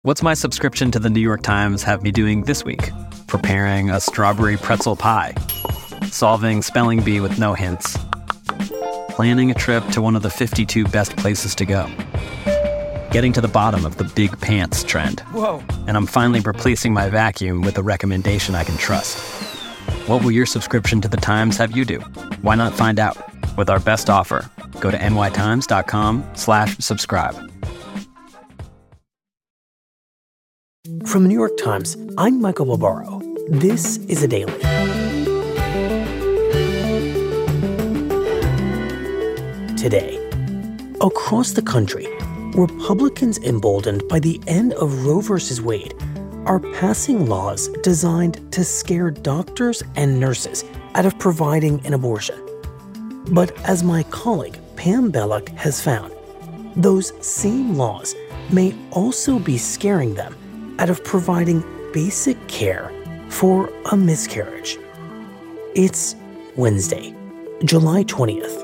What's my subscription to the New York Times have me doing this week? Preparing a strawberry pretzel pie. Solving spelling bee with no hints. Planning a trip to one of the 52 best places to go. Getting to the bottom of the big pants trend. Whoa. And I'm finally replacing my vacuum with a recommendation I can trust. What will your subscription to the Times have you do? Why not find out? With our best offer, go to nytimes.com/subscribe. From the New York Times, I'm Michael Barbaro. This is A Daily. Today, across the country, Republicans emboldened by the end of Roe v. Wade are passing laws designed to scare doctors and nurses out of providing an abortion. But as my colleague Pam Belluck has found, those same laws may also be scaring them out of providing basic care for a miscarriage. It's Wednesday, July 20th.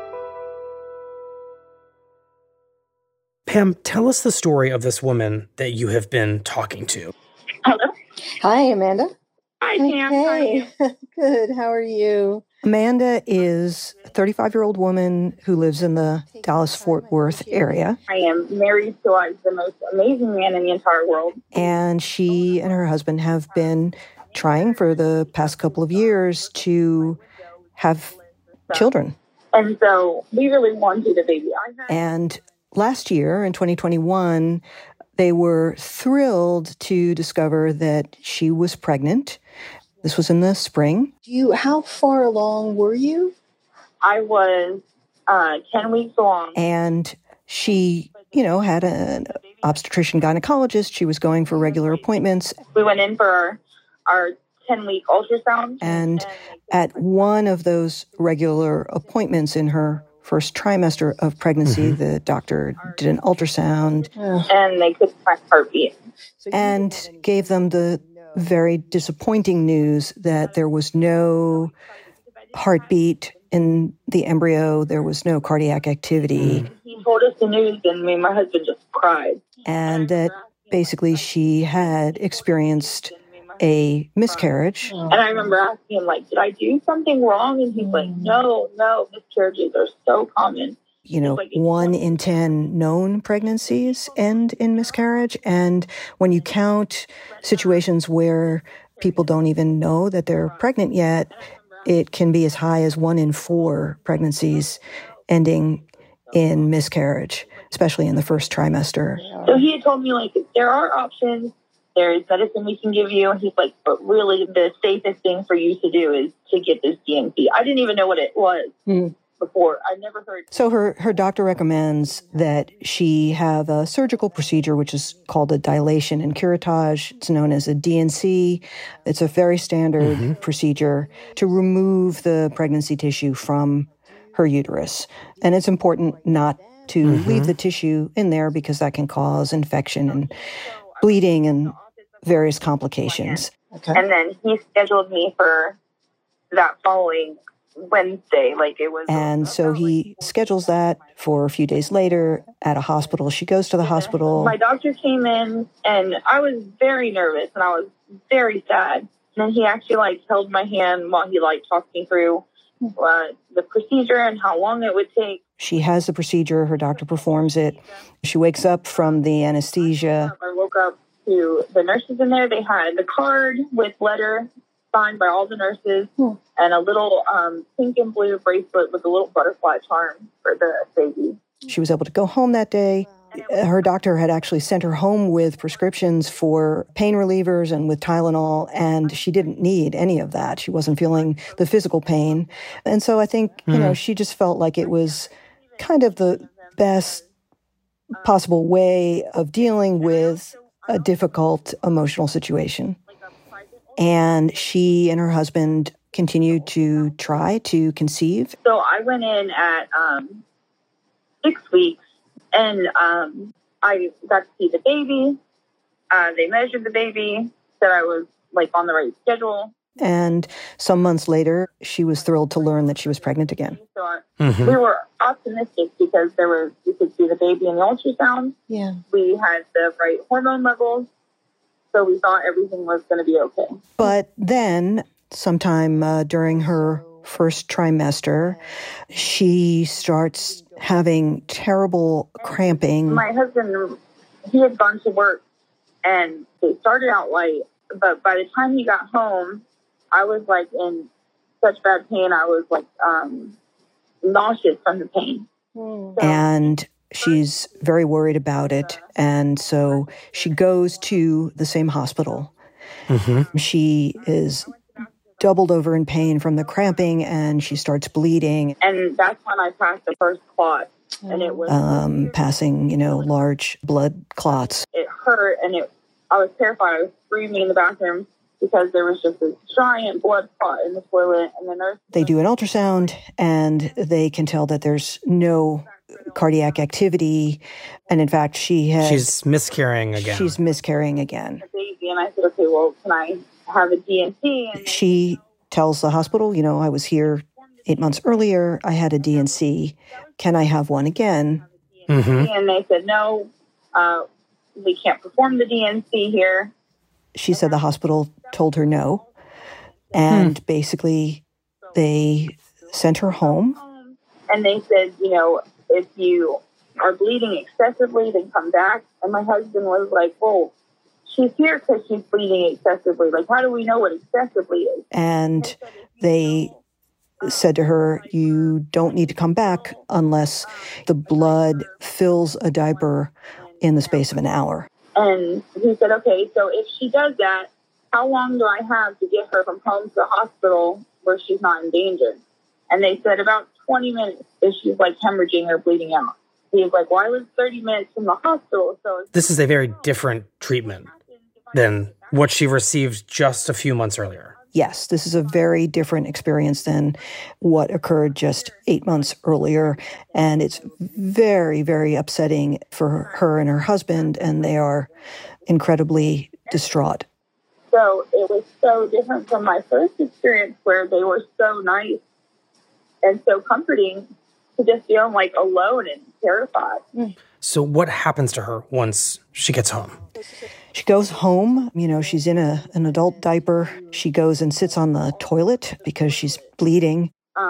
Pam, tell us the story of this woman that you have been talking to. Hello. Hi, Amanda. Hi, Pam. How are you? Good. How are you? Amanda is a 35-year-old woman who lives in the Dallas-Fort Worth area. I am married to the most amazing man in the entire world. And she and her husband have been trying for the past couple of years to have children. And so we really wanted a baby. And last year, in 2021, they were thrilled to discover that she was pregnant. This was in the spring. How far along were you? I was 10 weeks along. And she, had an obstetrician gynecologist. She was going for regular appointments. We went in for our 10-week ultrasound. And at one of those regular appointments in her first trimester of pregnancy, the doctor did an ultrasound. And they couldn't find heartbeat. And gave them the very disappointing news that there was no heartbeat in the embryo. There was no cardiac activity. He told us the news, and me and my husband just cried. And that basically she had experienced a miscarriage. And I remember asking him, did I do something wrong? And he's like, no, miscarriages are so common. 1 in 10 known pregnancies end in miscarriage. And when you count situations where people don't even know that they're pregnant yet, it can be as high as 1 in 4 pregnancies ending in miscarriage, especially in the first trimester. So he had told me, there are options. There's medicine we can give you. And he's like, but really the safest thing for you to do is to get this D&C. I didn't even know what it was. Before. I never heard. So her doctor recommends that she have a surgical procedure, which is called a dilation and curettage. It's known as a D&C. It's a very standard procedure to remove the pregnancy tissue from her uterus. And it's important not to leave the tissue in there because that can cause infection and bleeding and various complications. Okay. And then he scheduled me for that following Wednesday, it was. And so he schedules that for a few days later at a hospital. She goes to the hospital. My doctor came in, and I was very nervous, and I was very sad. And then he actually, held my hand while he, talked me through the procedure and how long it would take. She has the procedure. Her doctor performs it. She wakes up from the anesthesia. I woke up to the nurses in there. They had the card with letter signed by all the nurses and a little pink and blue bracelet with a little butterfly charm for the baby. She was able to go home that day. Her doctor had actually sent her home with prescriptions for pain relievers and with Tylenol, and she didn't need any of that. She wasn't feeling the physical pain. And so I think, she just felt like it was kind of the best possible way of dealing with a difficult emotional situation. And she and her husband continued to try to conceive. So I went in at 6 weeks, and I got to see the baby. They measured the baby, said I was on the right schedule. And some months later, she was thrilled to learn that she was pregnant again. We were optimistic because we could see the baby in the ultrasound. Yeah. We had the right hormone levels. So we thought everything was going to be okay. But then, sometime during her first trimester, she starts having terrible cramping. My husband, he had gone to work, and they started out light. But by the time he got home, I was like in such bad pain. I was like nauseous from the pain. And she's very worried about it. And so she goes to the same hospital. Mm-hmm. She is doubled over in pain from the cramping, and she starts bleeding. And that's when I passed the first clot. And it was passing, large blood clots. It hurt, and I was terrified. I was screaming in the bathroom because there was just this giant blood clot in the toilet. And the nurse... They do an ultrasound, and they can tell that there's no cardiac activity. And in fact, she's miscarrying again. She's miscarrying again. Baby, and I said, okay, well, can I have a D&C? And she tells the hospital, I was here 8 months earlier. I had a D&C. Can I have one again? Mm-hmm. And they said, no, we can't perform the D&C here. She said the hospital told her no. And basically, they sent her home. And they said, if you are bleeding excessively, then come back. And my husband was like, well, she's here because she's bleeding excessively. Like, how do we know what excessively is? And they said to her, you don't need to come back unless the blood fills a diaper in the space of an hour. And he said, okay, so if she does that, how long do I have to get her from home to the hospital where she's not in danger? And they said about 20 minutes if she's like hemorrhaging or bleeding out. He was like, well, I was 30 minutes from the hospital. So this is a very different treatment than what she received just a few months earlier. Yes, this is a very different experience than what occurred just 8 months earlier. And it's very, very upsetting for her and her husband, and they are incredibly distraught. So it was so different from my first experience where they were so nice and so comforting to just feel like alone and terrified. So what happens to her once she gets home? She goes home, she's in an adult diaper. She goes and sits on the toilet because she's bleeding.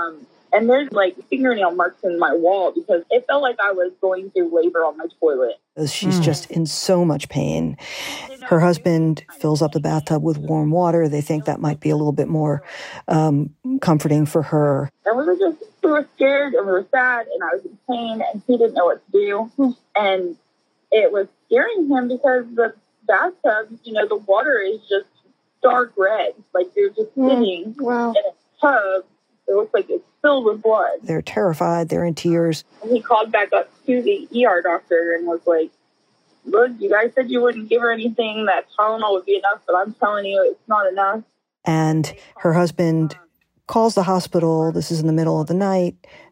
And there's like fingernail marks in my wall because it felt like I was going through labor on my toilet. She's just in so much pain. Her husband fills up the bathtub with warm water. They think that might be a little bit more comforting for her. And we were scared and we were sad and I was in pain and he didn't know what to do. And it was scaring him because the bathtub, the water is just dark red. Like you're just sitting in a tub. It looks like it's filled with blood. They're terrified. They're in tears. And he called back up to the ER doctor and was like, look, you guys said you wouldn't give her anything. That Tylenol would be enough, but I'm telling you, it's not enough. And her husband calls the hospital. This is in the middle of the night,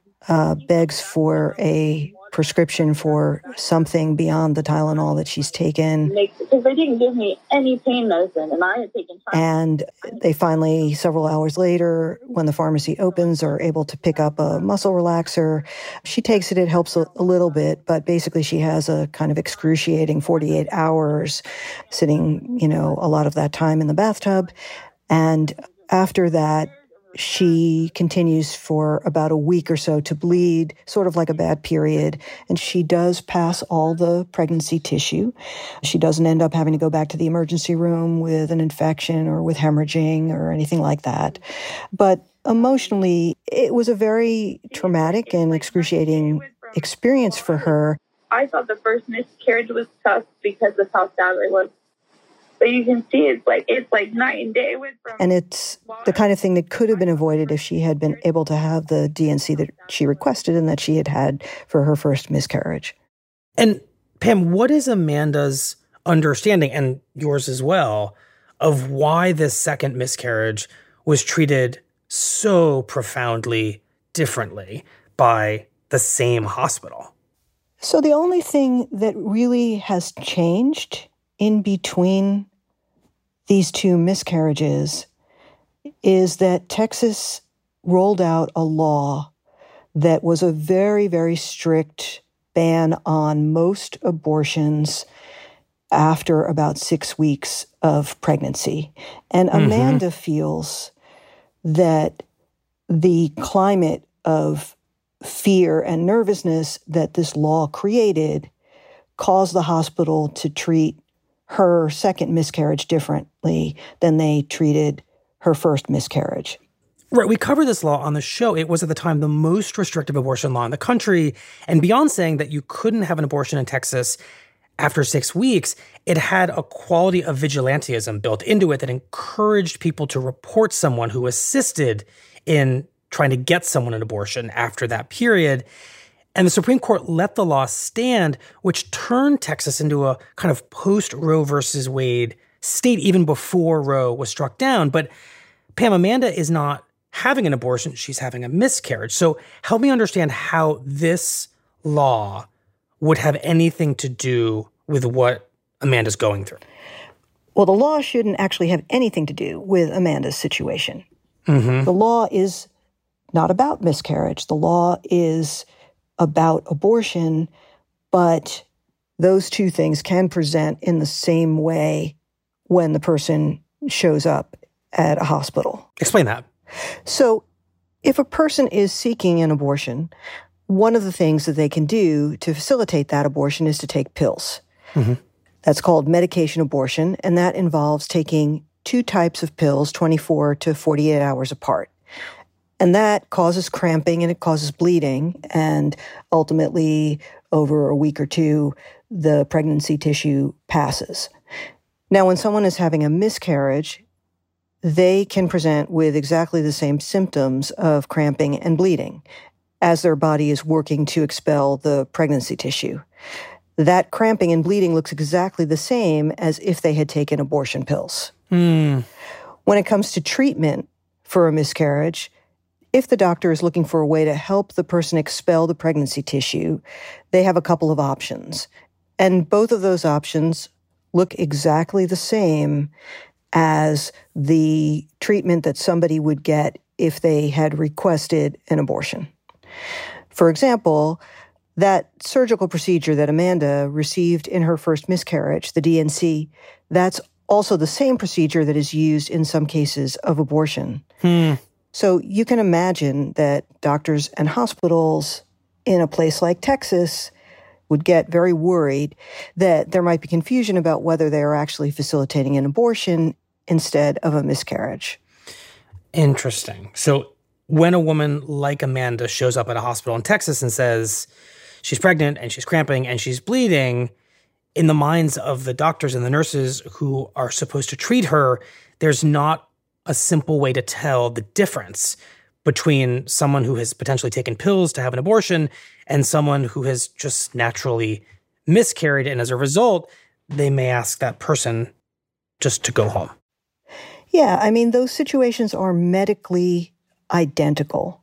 begs for a prescription for something beyond the Tylenol that she's taken. Because they didn't give me any pain medicine, and I had taken Tylenol. And they finally, several hours later, when the pharmacy opens, are able to pick up a muscle relaxer. She takes it. It helps a little bit, but basically she has a kind of excruciating 48 hours sitting, a lot of that time in the bathtub. And after that, she continues for about a week or so to bleed, sort of like a bad period. And she does pass all the pregnancy tissue. She doesn't end up having to go back to the emergency room with an infection or with hemorrhaging or anything like that. But emotionally, it was a very traumatic and excruciating experience for her. I thought the first miscarriage was tough because of how sad I was. But you can see it's like night and day. And it's the kind of thing that could have been avoided if she had been able to have the D&C that she requested and that she had had for her first miscarriage. And Pam, what is Amanda's understanding, and yours as well, of why this second miscarriage was treated so profoundly differently by the same hospital? So the only thing that really has changed in between these two miscarriages is that Texas rolled out a law that was a very, very strict ban on most abortions after about 6 weeks of pregnancy. And Amanda feels that the climate of fear and nervousness that this law created caused the hospital to treat her second miscarriage differently than they treated her first miscarriage. Right. We covered this law on the show. It was at the time the most restrictive abortion law in the country. And beyond saying that you couldn't have an abortion in Texas after 6 weeks, it had a quality of vigilantism built into it that encouraged people to report someone who assisted in trying to get someone an abortion after that period. And the Supreme Court let the law stand, which turned Texas into a kind of post-Roe versus Wade state even before Roe was struck down. But Pam, Amanda is not having an abortion. She's having a miscarriage. So help me understand how this law would have anything to do with what Amanda's going through. Well, the law shouldn't actually have anything to do with Amanda's situation. The law is not about miscarriage. The law is about abortion, but those two things can present in the same way when the person shows up at a hospital. Explain that. So if a person is seeking an abortion, one of the things that they can do to facilitate that abortion is to take pills. That's called medication abortion, and that involves taking 2 types of pills 24 to 48 hours apart. And that causes cramping and it causes bleeding, and ultimately, over a week or 2, the pregnancy tissue passes. Now, when someone is having a miscarriage, they can present with exactly the same symptoms of cramping and bleeding as their body is working to expel the pregnancy tissue. That cramping and bleeding looks exactly the same as if they had taken abortion pills. When it comes to treatment for a miscarriage, if the doctor is looking for a way to help the person expel the pregnancy tissue, they have a couple of options. And both of those options look exactly the same as the treatment that somebody would get if they had requested an abortion. For example, that surgical procedure that Amanda received in her first miscarriage, the DNC, that's also the same procedure that is used in some cases of abortion. So you can imagine that doctors and hospitals in a place like Texas would get very worried that there might be confusion about whether they are actually facilitating an abortion instead of a miscarriage. Interesting. So when a woman like Amanda shows up at a hospital in Texas and says she's pregnant and she's cramping and she's bleeding, in the minds of the doctors and the nurses who are supposed to treat her, there's not a simple way to tell the difference between someone who has potentially taken pills to have an abortion and someone who has just naturally miscarried. And as a result, they may ask that person just to go home. Yeah, I mean, those situations are medically identical.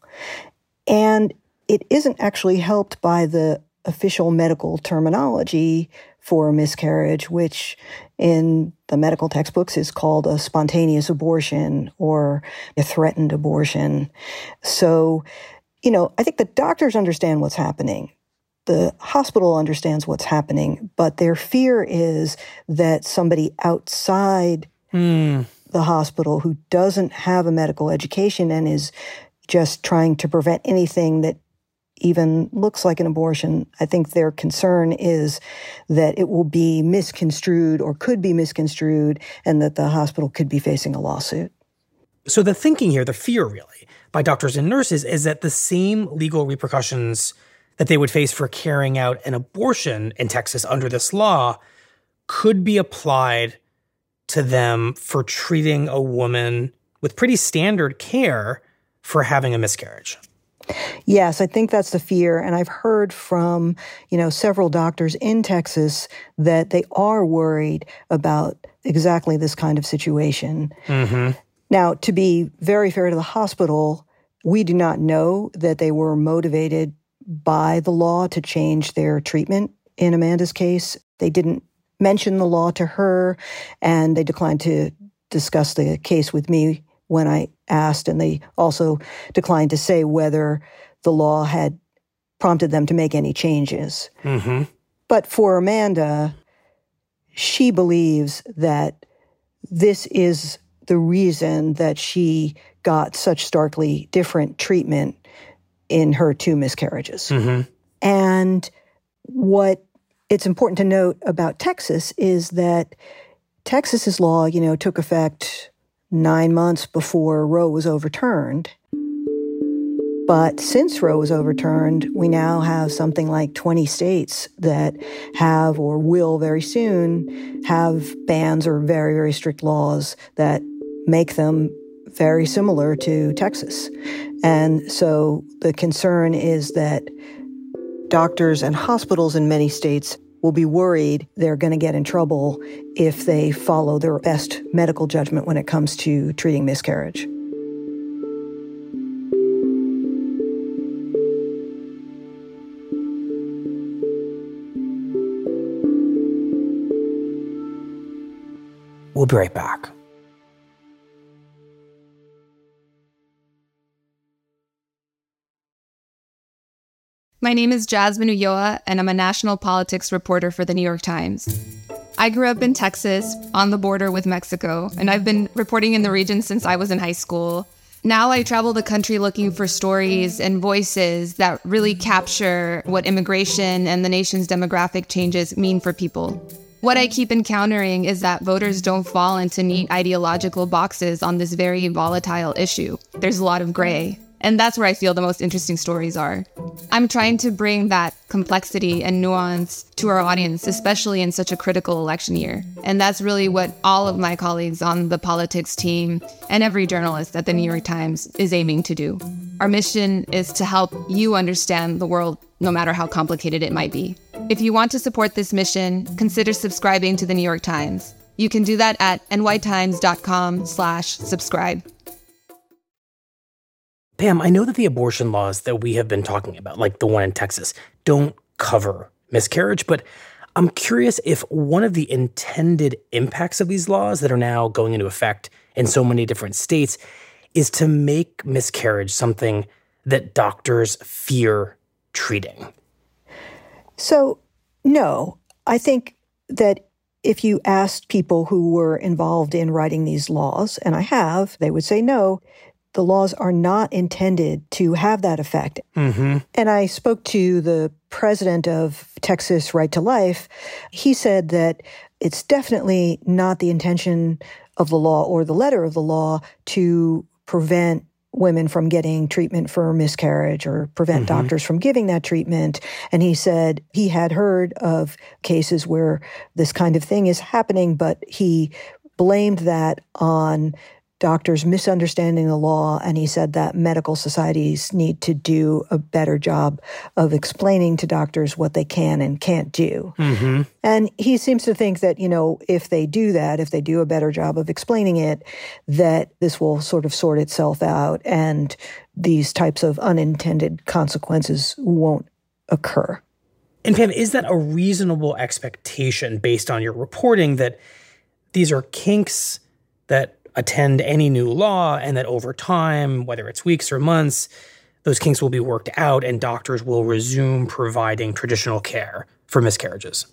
And it isn't actually helped by the official medical terminology for a miscarriage, which in the medical textbooks is called a spontaneous abortion or a threatened abortion. So, I think the doctors understand what's happening. The hospital understands what's happening, but their fear is that somebody outside the hospital who doesn't have a medical education and is just trying to prevent anything that even looks like an abortion, I think their concern is that it will be misconstrued or could be misconstrued and that the hospital could be facing a lawsuit. So the thinking here, the fear really, by doctors and nurses is that the same legal repercussions that they would face for carrying out an abortion in Texas under this law could be applied to them for treating a woman with pretty standard care for having a miscarriage. Yes, I think that's the fear. And I've heard from, several doctors in Texas that they are worried about exactly this kind of situation. Now, to be very fair to the hospital, we do not know that they were motivated by the law to change their treatment in Amanda's case. They didn't mention the law to her, and they declined to discuss the case with me when I asked, and they also declined to say whether the law had prompted them to make any changes. Mm-hmm. But for Amanda, she believes that this is the reason that she got such starkly different treatment in her 2 miscarriages. Mm-hmm. And what it's important to note about Texas is that Texas's law, took effect 9 months before Roe was overturned. But since Roe was overturned, we now have something like 20 states that have or will very soon have bans or very, very strict laws that make them very similar to Texas. And so the concern is that doctors and hospitals in many states will be worried they're going to get in trouble if they follow their best medical judgment when it comes to treating miscarriage. We'll be right back. My name is Jasmine Ulloa, and I'm a national politics reporter for the New York Times. I grew up in Texas, on the border with Mexico, and I've been reporting in the region since I was in high school. Now I travel the country looking for stories and voices that really capture what immigration and the nation's demographic changes mean for people. What I keep encountering is that voters don't fall into neat ideological boxes on this very volatile issue. There's a lot of gray. And that's where I feel the most interesting stories are. I'm trying to bring that complexity and nuance to our audience, especially in such a critical election year. And that's really what all of my colleagues on the politics team and every journalist at the New York Times is aiming to do. Our mission is to help you understand the world, no matter how complicated it might be. If you want to support this mission, consider subscribing to the New York Times. You can do that at nytimes.com/subscribe. Pam, I know that the abortion laws that we have been talking about, like the one in Texas, don't cover miscarriage, but I'm curious if one of the intended impacts of these laws that are now going into effect in so many different states is to make miscarriage something that doctors fear treating. So, no, I think that if you asked people who were involved in writing these laws, and I have, they would say no. The laws are not intended to have that effect. Mm-hmm. And I spoke to the president of Texas Right to Life. He said that it's definitely not the intention of the law or the letter of the law to prevent women from getting treatment for miscarriage or prevent doctors from giving that treatment. And he said he had heard of cases where this kind of thing is happening, but he blamed that on doctors misunderstanding the law, and he said that medical societies need to do a better job of explaining to doctors what they can and can't do. Mm-hmm. And he seems to think that, if they do that, if they do a better job of explaining it, that this will sort of sort itself out and these types of unintended consequences won't occur. And Pam, is that a reasonable expectation based on your reporting that these are kinks that attend any new law and that over time, whether it's weeks or months, those kinks will be worked out and doctors will resume providing traditional care for miscarriages?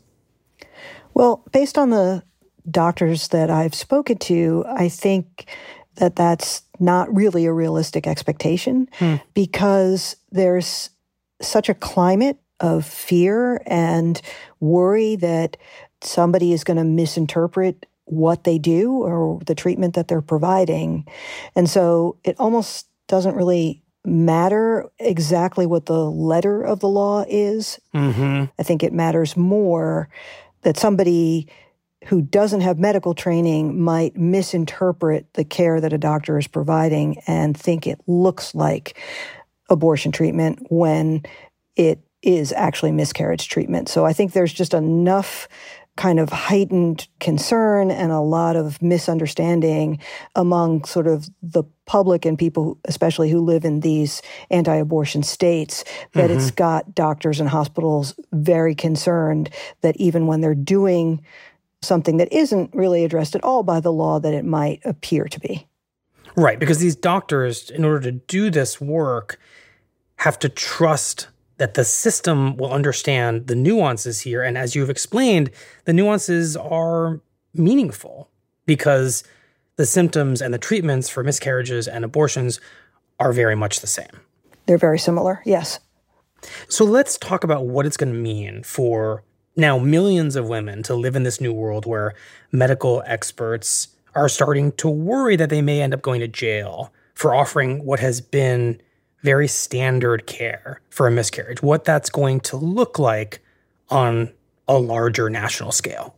Well, based on the doctors that I've spoken to, I think that that's not really a realistic expectation because there's such a climate of fear and worry that somebody is going to misinterpret what they do or the treatment that they're providing. And so it almost doesn't really matter exactly what the letter of the law is. Mm-hmm. I think it matters more that somebody who doesn't have medical training might misinterpret the care that a doctor is providing and think it looks like abortion treatment when it is actually miscarriage treatment. So I think there's just enough kind of heightened concern and a lot of misunderstanding among sort of the public and people, especially who live in these anti-abortion states, that it's got doctors and hospitals very concerned that even when they're doing something that isn't really addressed at all by the law, that it might appear to be. Right, because these doctors, in order to do this work, have to trust that the system will understand the nuances here. And as you've explained, the nuances are meaningful because the symptoms and the treatments for miscarriages and abortions are very much the same. They're very similar, yes. So let's talk about what it's going to mean for now millions of women to live in this new world where medical experts are starting to worry that they may end up going to jail for offering what has been very standard care for a miscarriage, what that's going to look like on a larger national scale.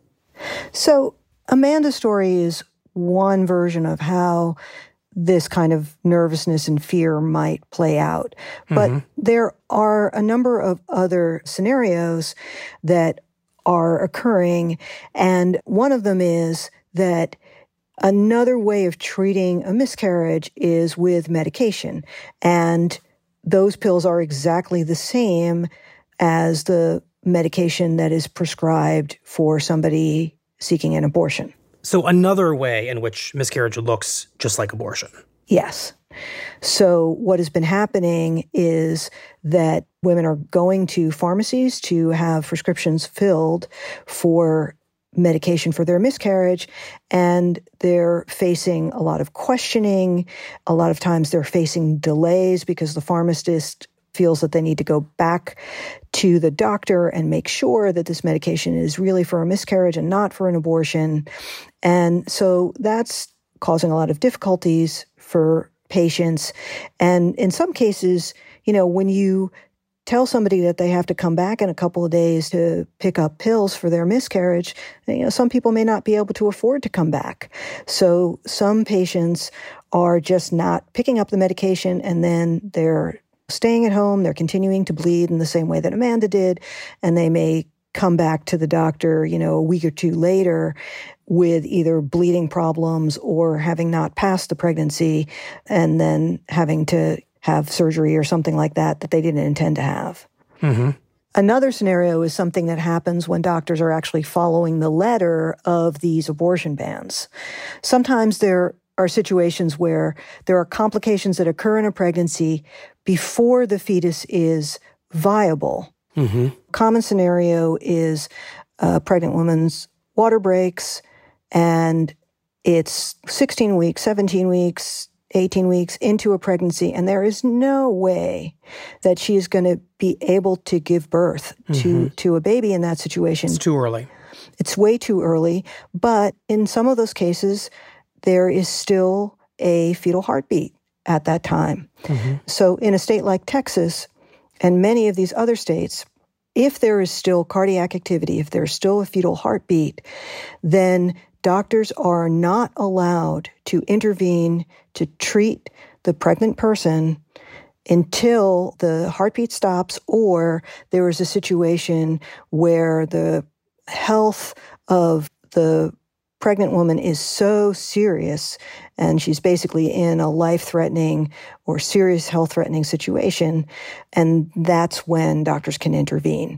So Amanda's story is one version of how this kind of nervousness and fear might play out. But there are a number of other scenarios that are occurring, and one of them is that another way of treating a miscarriage is with medication. And those pills are exactly the same as the medication that is prescribed for somebody seeking an abortion. So another way in which miscarriage looks just like abortion. Yes. So what has been happening is that women are going to pharmacies to have prescriptions filled for medication for their miscarriage, and they're facing a lot of questioning. A lot of times they're facing delays because the pharmacist feels that they need to go back to the doctor and make sure that this medication is really for a miscarriage and not for an abortion. And so that's causing a lot of difficulties for patients. And in some cases, when you tell somebody that they have to come back in a couple of days to pick up pills for their miscarriage, some people may not be able to afford to come back. So some patients are just not picking up the medication, and then they're staying at home. They're continuing to bleed in the same way that Amanda did, and they may come back to the doctor, a week or two later with either bleeding problems or having not passed the pregnancy and then having to have surgery or something like that they didn't intend to have. Another scenario is something that happens when doctors are actually following the letter of these abortion bans. Sometimes there are situations where there are complications that occur in a pregnancy before the fetus is viable. Common scenario is a pregnant woman's water breaks, and it's 16 weeks, 17 weeks, 18 weeks into a pregnancy, and there is no way that she is going to be able to give birth to a baby in that situation. It's too early. It's way too early, but in some of those cases, there is still a fetal heartbeat at that time. So in a state like Texas and many of these other states, if there is still cardiac activity, if there's still a fetal heartbeat, then doctors are not allowed to intervene to treat the pregnant person until the heartbeat stops or there is a situation where the health of the pregnant woman is so serious and she's basically in a life-threatening or serious health-threatening situation, and that's when doctors can intervene.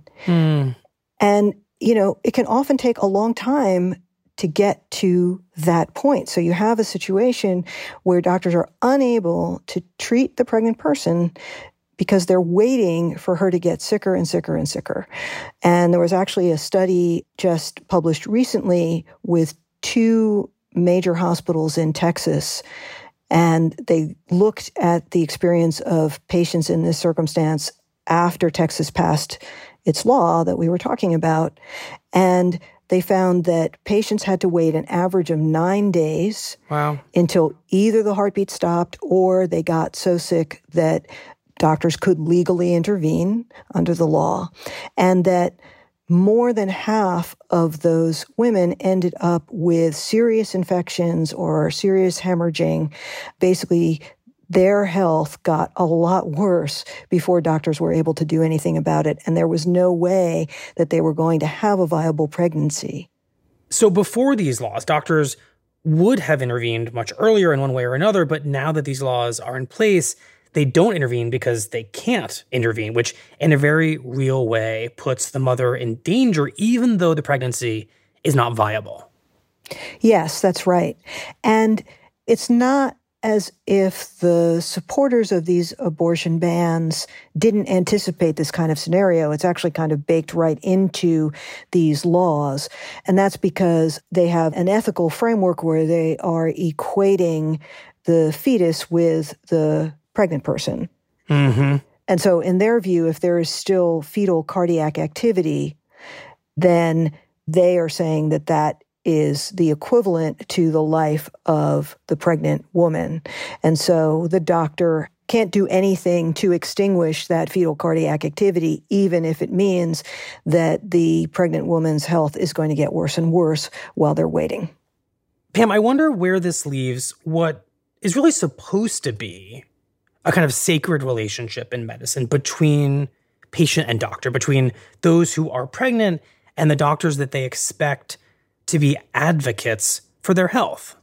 And, it can often take a long time to get to that point. So you have a situation where doctors are unable to treat the pregnant person because they're waiting for her to get sicker and sicker and sicker. And there was actually a study just published recently with 2 major hospitals in Texas, and they looked at the experience of patients in this circumstance after Texas passed its law that we were talking about. And they found that patients had to wait an average of 9 days until either the heartbeat stopped or they got so sick that doctors could legally intervene under the law, and that more than half of those women ended up with serious infections or serious hemorrhaging. Basically, their health got a lot worse before doctors were able to do anything about it, and there was no way that they were going to have a viable pregnancy. So before these laws, doctors would have intervened much earlier in one way or another, but now that these laws are in place, they don't intervene because they can't intervene, which in a very real way puts the mother in danger, even though the pregnancy is not viable. Yes, that's right. And it's not as if the supporters of these abortion bans didn't anticipate this kind of scenario. It's actually kind of baked right into these laws. And that's because they have an ethical framework where they are equating the fetus with the pregnant person. Mm-hmm. And so in their view, if there is still fetal cardiac activity, then they are saying that that is the equivalent to the life of the pregnant woman. And so the doctor can't do anything to extinguish that fetal cardiac activity, even if it means that the pregnant woman's health is going to get worse and worse while they're waiting. Pam, I wonder where this leaves what is really supposed to be a kind of sacred relationship in medicine between patient and doctor, between those who are pregnant and the doctors that they expect to be advocates for their health.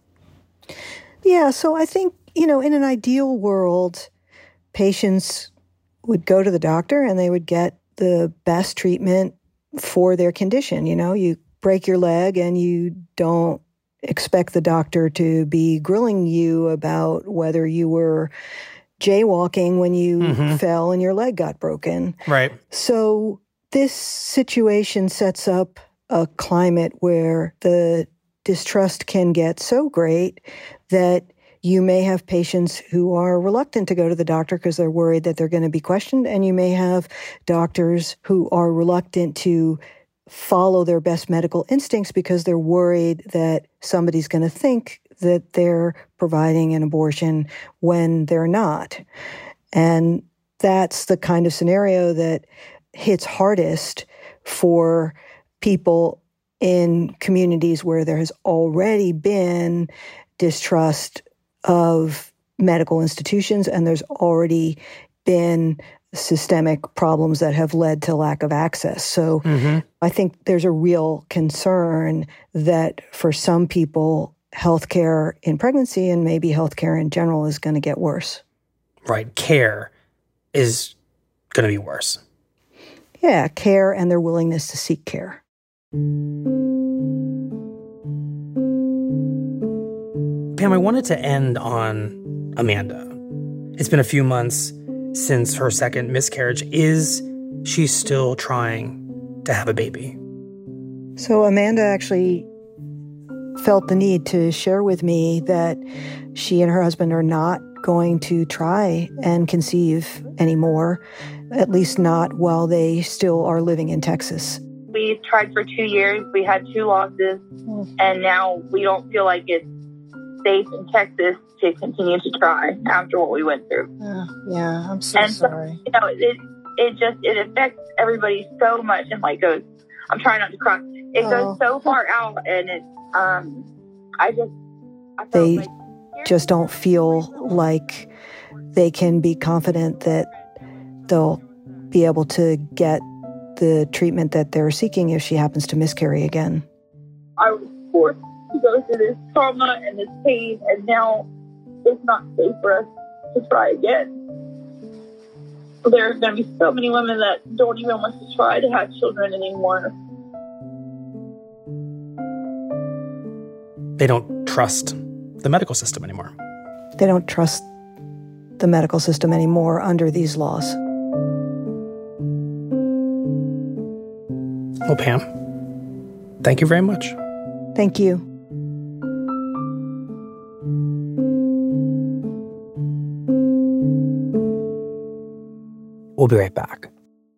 Yeah, so I think, in an ideal world, patients would go to the doctor and they would get the best treatment for their condition. You break your leg and you don't expect the doctor to be grilling you about whether you were jaywalking when you fell and your leg got broken. Right. So this situation sets up a climate where the distrust can get so great that you may have patients who are reluctant to go to the doctor because they're worried that they're going to be questioned, and you may have doctors who are reluctant to follow their best medical instincts because they're worried that somebody's going to think that they're providing an abortion when they're not. And that's the kind of scenario that hits hardest for people in communities where there has already been distrust of medical institutions and there's already been systemic problems that have led to lack of access. So I think there's a real concern that for some people, healthcare in pregnancy and maybe healthcare in general is going to get worse. Right. Care is going to be worse. Yeah, care and their willingness to seek care. Pam, I wanted to end on Amanda. It's been a few months since her second miscarriage. Is she still trying to have a baby? So Amanda actually felt the need to share with me that she and her husband are not going to try and conceive anymore, at least not while they still are living in Texas. We tried for 2 years. We had 2 losses, and now we don't feel like it's safe in Texas to continue to try after what we went through. Yeah, I'm so sorry. So, it affects everybody so much, and goes. I'm trying not to cry. It goes so far out, and I they just don't feel like they can be confident that they'll be able to get the treatment that they're seeking if she happens to miscarry again. I was forced to go through this trauma and this pain, and now it's not safe for us to try again. There's going to be so many women that don't even want to try to have children anymore. They don't trust the medical system anymore. They don't trust the medical system anymore under these laws. Well, Pam, thank you very much. Thank you. We'll be right back.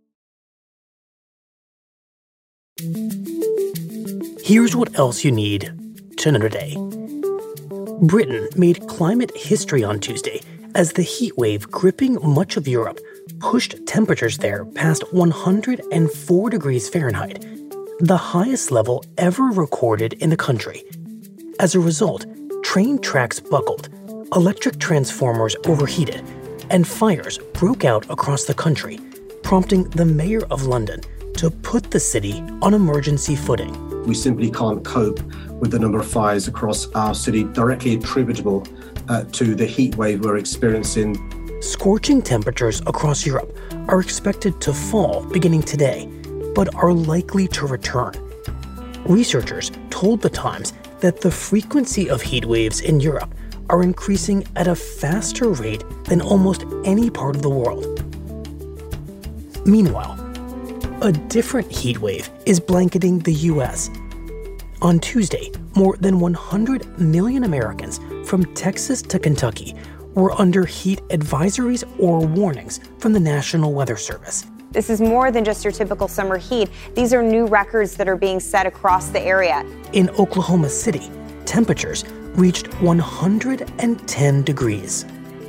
Here's what else you need to know today. Britain made climate history on Tuesday as the heat wave gripping much of Europe pushed temperatures there past 104 degrees Fahrenheit, the highest level ever recorded in the country. As a result, train tracks buckled, electric transformers overheated, and fires broke out across the country, prompting the mayor of London to put the city on emergency footing. We simply can't cope with the number of fires across our city directly attributable to the heat wave we're experiencing. Scorching temperatures across Europe are expected to fall beginning today, but are likely to return. Researchers told The Times that the frequency of heat waves in Europe are increasing at a faster rate than almost any part of the world. Meanwhile, a different heat wave is blanketing the U.S. On Tuesday, more than 100 million Americans from Texas to Kentucky were under heat advisories or warnings from the National Weather Service. This is more than just your typical summer heat. These are new records that are being set across the area. In Oklahoma City, temperatures reached 110 degrees.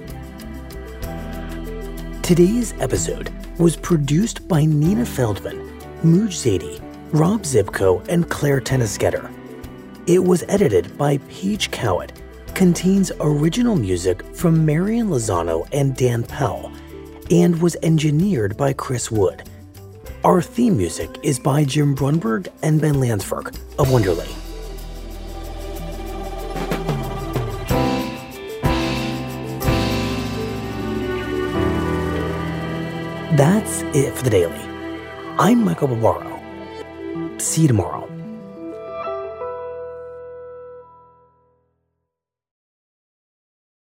Today's episode was produced by Nina Feldman, Mooj Zadie, Rob Zibko, and Claire Tennisgetter. It was edited by Paige Cowett, contains original music from Marian Lozano and Dan Powell, and was engineered by Chris Wood. Our theme music is by Jim Brunberg and Ben Landsberg of Wonderley. That's it for the Daily. I'm Michael Barbaro. See you tomorrow.